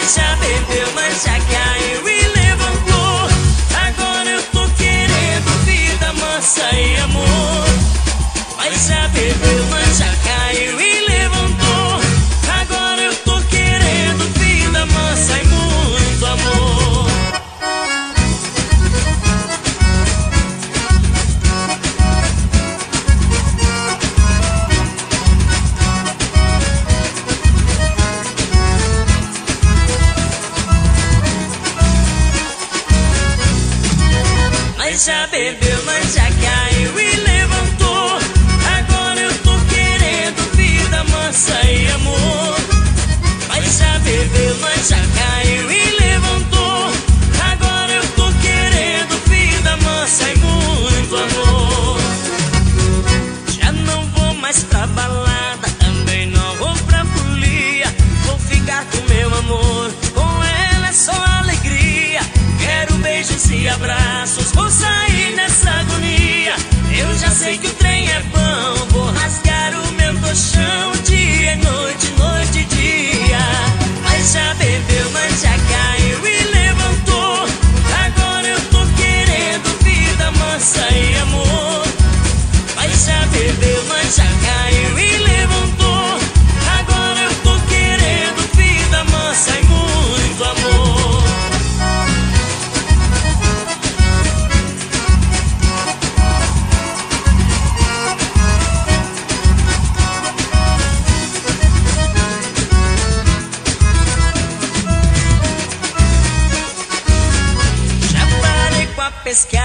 Mas já bebeu, mas já caiu e levantou. Agora eu tô querendo vida mansa e amor. Mas já bebeu, mas já caiu e levantou. Agora eu tô querendo vida mansa e muito amor. Mas já bebeu, mas já caiu e levantou. Agora eu tô querendo vida mansa e amor. Mas já bebeu, mas já caiu e levantou. Agora eu tô querendo vida mansa e muito amor. Já não vou mais pra balada, também não vou pra folia. Vou ficar com meu amor, com ela é só alegria. Quero beijos e abraços, vou sair dessa agonia. Eu já sei que o trem é bom, vou rasgar o meu colchão dia e noite, noite e dia. Mas já bebeu, mas já caiu e levantou. Agora eu tô querendo vida mansa e amor. Mas já bebeu, mas já caiu e levantou. Agora eu tô querendo vida mansa e muito amor. Pescar